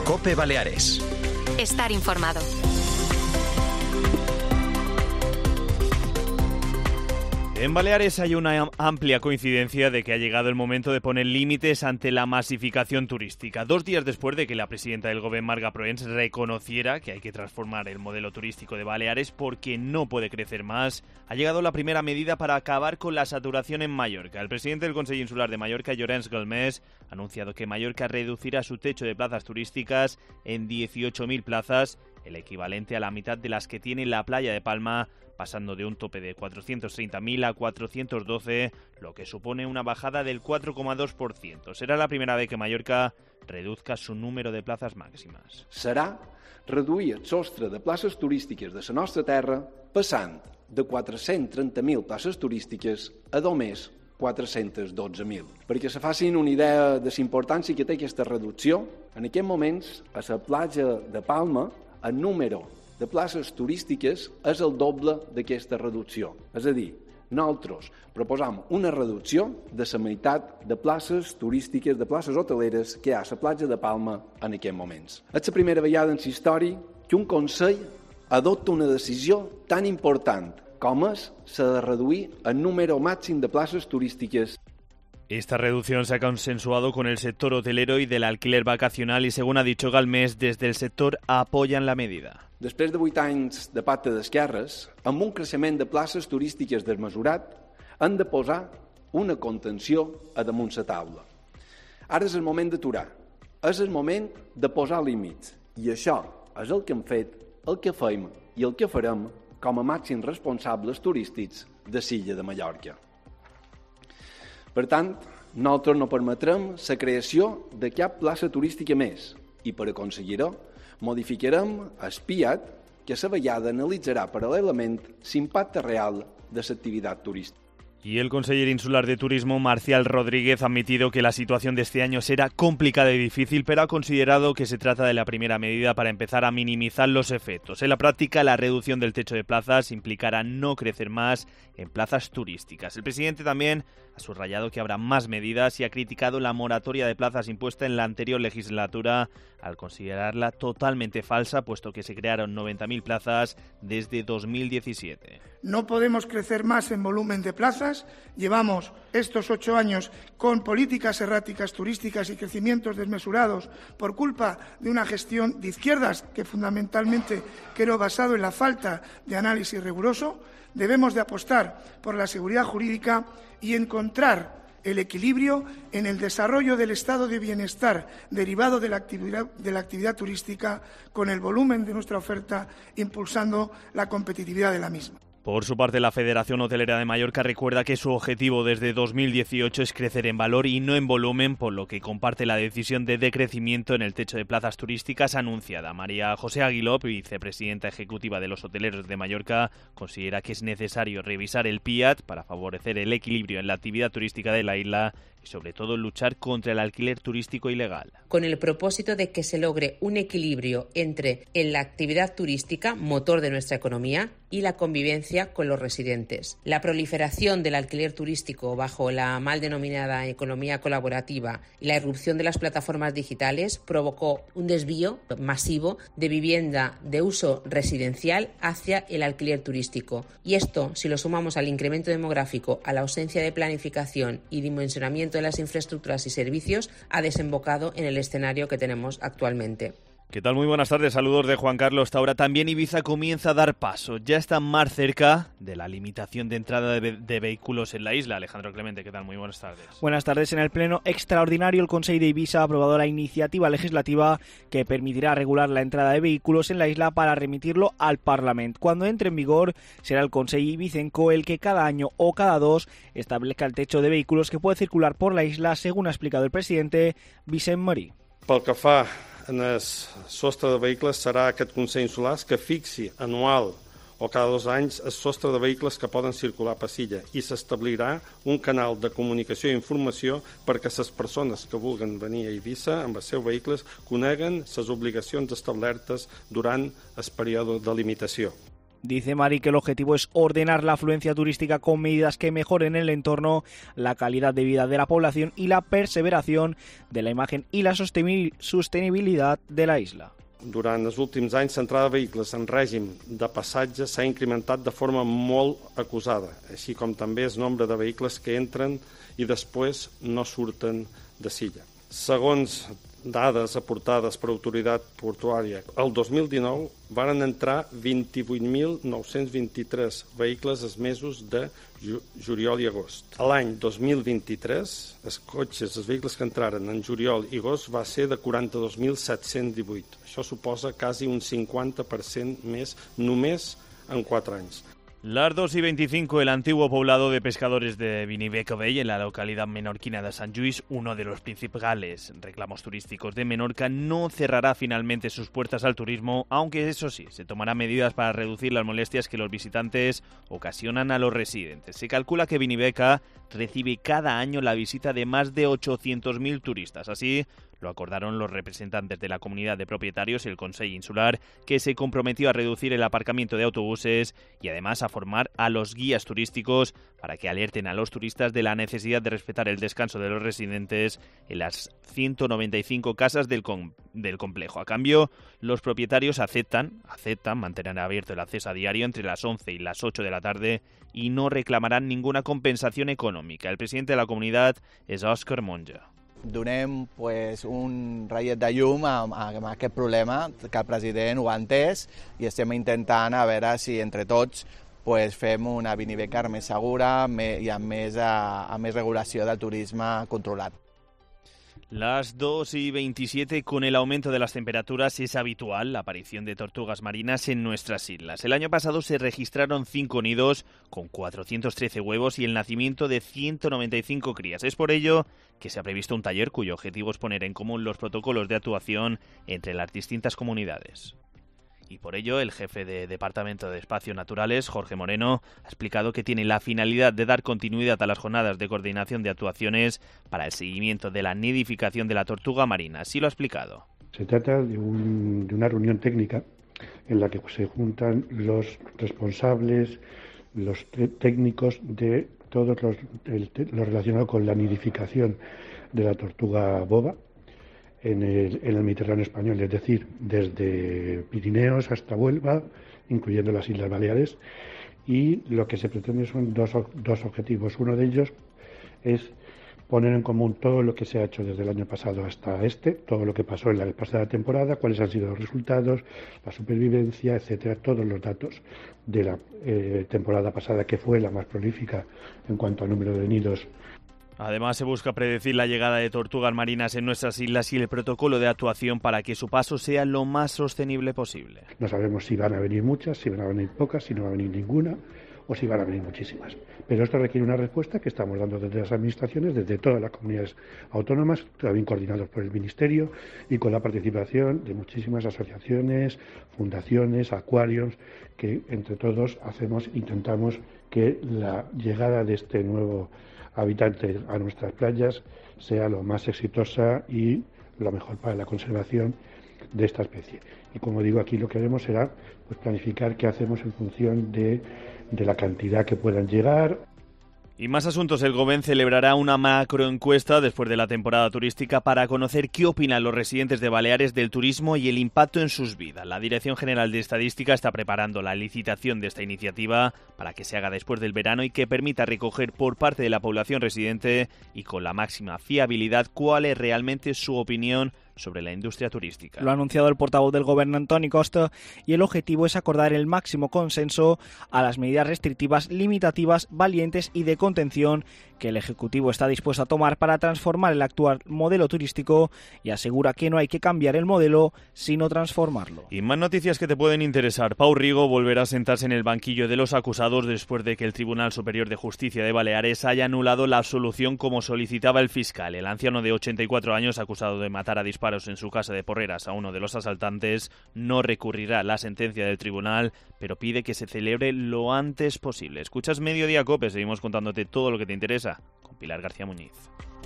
COPE Baleares. Estar informado. En Baleares hay una amplia coincidencia de que ha llegado el momento de poner límites ante la masificación turística. 2 días después de que la presidenta del Gobierno, Marga Proens, reconociera que hay que transformar el modelo turístico de Baleares porque no puede crecer más, ha llegado la primera medida para acabar con la saturación en Mallorca. El presidente del Consell Insular de Mallorca, Llorenç Galmés, ha anunciado que Mallorca reducirá su techo de plazas turísticas en 18.000 plazas, el equivalente a la mitad de las que tiene la playa de Palma, pasando de un tope de 430.000 a 412, lo que supone una bajada del 4,2%. Serà la primera vez que Mallorca reduzca su número de plazas máximas. Serà reduir el sostre de places turístiques de la nostra terra passant de 430.000 places turístiques a només 412.000. Perquè se facin una idea de la importància que té aquesta reducció, en aquests moments a la platja de Palma el número de places turístiques és el doble d'aquesta reducció. És a dir, nosaltres proposam una reducció de la meitat de places turístiques, de places hoteleres que hi ha a la platja de Palma en aquests moments. És la primera vegada en la història que un Consell adopta una decisió tan important com és la de reduir el número màxim de places turístiques. Esta reducción se ha consensuado con el sector hotelero y del alquiler vacacional y, según ha dicho Galmés, desde el sector apoyan la medida. Després de 8 anys de pacte d'esquerres, amb un creixement de places turístiques desmesurat, han de posar una contenció a damunt la taula. Ara és el moment d'aturar, és el moment de posar límits, i això és el que hem fet, el que fem i el que farem com a màxims responsables turístics de l'illa de Mallorca. Per tant, nosaltres no permetrem la creació de cap plaça turística més i per aconseguir-ho modificarem el PIAT que a la vegada analitzarà paral·lelament l'impacte real de l'activitat turística. Y el consejero insular de Turismo, Marcial Rodríguez, ha admitido que la situación de este año será complicada y difícil, pero ha considerado que se trata de la primera medida para empezar a minimizar los efectos. En la práctica, la reducción del techo de plazas implicará no crecer más en plazas turísticas. El presidente también ha subrayado que habrá más medidas y ha criticado la moratoria de plazas impuesta en la anterior legislatura al considerarla totalmente falsa, puesto que se crearon 90.000 plazas desde 2017. No podemos crecer más en volumen de plazas. Llevamos estos 8 años con políticas erráticas turísticas y crecimientos desmesurados por culpa de una gestión de izquierdas que fundamentalmente quedó basado en la falta de análisis riguroso. Debemos de apostar por la seguridad jurídica y encontrar el equilibrio en el desarrollo del estado de bienestar derivado de la actividad turística con el volumen de nuestra oferta, impulsando la competitividad de la misma. Por su parte, la Federación Hotelera de Mallorca recuerda que su objetivo desde 2018 es crecer en valor y no en volumen, por lo que comparte la decisión de decrecimiento en el techo de plazas turísticas anunciada. María José Aguiló, vicepresidenta ejecutiva de los hoteleros de Mallorca, considera que es necesario revisar el PIAT para favorecer el equilibrio en la actividad turística de la isla y, sobre todo, luchar contra el alquiler turístico ilegal. Con el propósito de que se logre un equilibrio entre la actividad turística, motor de nuestra economía, y la convivencia con los residentes. La proliferación del alquiler turístico bajo la mal denominada economía colaborativa y la irrupción de las plataformas digitales provocó un desvío masivo de vivienda de uso residencial hacia el alquiler turístico. Y esto, si lo sumamos al incremento demográfico, a la ausencia de planificación y dimensionamiento de las infraestructuras y servicios, ha desembocado en el escenario que tenemos actualmente. ¿Qué tal? Muy buenas tardes, saludos de Juan Carlos Taura. También Ibiza comienza a dar paso, ya está más cerca de la limitación de entrada de vehículos en la isla. Alejandro Clemente, ¿qué tal? Muy buenas tardes. Buenas tardes. En el pleno extraordinario, el Consell de Ibiza ha aprobado la iniciativa legislativa que permitirá regular la entrada de vehículos en la isla para remitirlo al Parlamento. Cuando entre en vigor, será el Consell ibicenco el que cada año o cada 2 establezca el techo de vehículos que puede circular por la isla, según ha explicado el presidente Vicent Marí. Pel que fa en el sostre de vehicles, serà aquest Consell Insular que fixi anual o cada 2 anys el sostre de vehicles que poden circular per l'illa i s'establirà un canal de comunicació i informació perquè les persones que vulguen venir a Eivissa amb els seus vehicles coneguen les obligacions establertes durant el període de limitació. Dice Mari que el objetivo es ordenar la afluencia turística con medidas que mejoren el entorno, la calidad de vida de la población y la perseveración de la imagen y la sostenibilidad de la isla. Durant els últims anys, l'entrada de vehicles en règim de passatge s'ha incrementat de forma molt acusada, així com també el nombre de vehicles que entren i després no surten de Silla. Segons dades aportades per l'autoritat portuària, el 2019 varen entrar 28.923 vehicles els mesos de juliol i agost. L'any 2023, els cotxes, els vehicles que entraren en juliol i agost va ser de 42.718. Això suposa quasi un 50% més només en 4 anys. Las 2:25, el antiguo poblado de pescadores de Viniveco Bay, en la localidad menorquina de Sant Lluís, uno de los principales reclamos turísticos de Menorca, no cerrará finalmente sus puertas al turismo, aunque eso sí, se tomarán medidas para reducir las molestias que los visitantes ocasionan a los residentes. Se calcula que Viniveca recibe cada año la visita de más de 800.000 turistas. Así lo acordaron los representantes de la comunidad de propietarios y el Consell Insular, que se comprometió a reducir el aparcamiento de autobuses y además a formar a los guías turísticos para que alerten a los turistas de la necesidad de respetar el descanso de los residentes en las 195 casas del complejo. A cambio, los propietarios aceptan mantener abierto el acceso a diario entre las 11 y las 8 de la tarde y no reclamarán ninguna compensación econòmica. El presidente de la comunidad és Òscar Monja. Donem un ratllet de llum a aquest problema, que el president ho ha entès i estem intentant a veure si entre tots fem una Viniveca més segura i amb més regulació del turisme controlat. Las 2:27, con el aumento de las temperaturas es habitual la aparición de tortugas marinas en nuestras islas. El año pasado se registraron 5 nidos con 413 huevos y el nacimiento de 195 crías. Es por ello que se ha previsto un taller cuyo objetivo es poner en común los protocolos de actuación entre las distintas comunidades. Y por ello, el jefe de Departamento de Espacios Naturales, Jorge Moreno, ha explicado que tiene la finalidad de dar continuidad a las jornadas de coordinación de actuaciones para el seguimiento de la nidificación de la tortuga marina. Así lo ha explicado. Se trata de una reunión técnica en la que se juntan los responsables, los técnicos de todo lo relacionado con la nidificación de la tortuga boba en el Mediterráneo español, es decir, desde Pirineos hasta Huelva, incluyendo las Islas Baleares, y lo que se pretende son dos objetivos. Uno de ellos es poner en común todo lo que se ha hecho desde el año pasado hasta todo lo que pasó en la pasada temporada, cuáles han sido los resultados, la supervivencia, etcétera, todos los datos de la temporada pasada, que fue la más prolífica en cuanto al número de nidos. Además, se busca predecir la llegada de tortugas marinas en nuestras islas y el protocolo de actuación para que su paso sea lo más sostenible posible. No sabemos si van a venir muchas, si van a venir pocas, si no va a venir ninguna o si van a venir muchísimas. Pero esto requiere una respuesta que estamos dando desde las administraciones, desde todas las comunidades autónomas, también coordinados por el Ministerio y con la participación de muchísimas asociaciones, fundaciones, acuarios, que entre todos intentamos que la llegada de este nuevo habitante a nuestras playas sea lo más exitosa y lo mejor para la conservación de esta especie. Y como digo, aquí lo que haremos será planificar qué hacemos en función de la cantidad que puedan llegar. Y más asuntos. El Govern celebrará una macroencuesta después de la temporada turística para conocer qué opinan los residentes de Baleares del turismo y el impacto en sus vidas. La Dirección General de Estadística está preparando la licitación de esta iniciativa para que se haga después del verano y que permita recoger por parte de la población residente y con la máxima fiabilidad cuál es realmente su opinión sobre la industria turística. Lo ha anunciado el portavoz del Gobierno, Antoni Costa, y el objetivo es acordar el máximo consenso a las medidas restrictivas, limitativas, valientes y de contención que el Ejecutivo está dispuesto a tomar para transformar el actual modelo turístico y asegura que no hay que cambiar el modelo, sino transformarlo. Y más noticias que te pueden interesar. Pau Rigo volverá a sentarse en el banquillo de los acusados después de que el Tribunal Superior de Justicia de Baleares haya anulado la absolución como solicitaba el fiscal. El anciano de 84 años, acusado de matar a disparos en su casa de Porreras a uno de los asaltantes, no recurrirá a la sentencia del tribunal, pero pide que se celebre lo antes posible. Escuchas Mediodía COPE, seguimos contándote todo lo que te interesa con Pilar García Muñiz.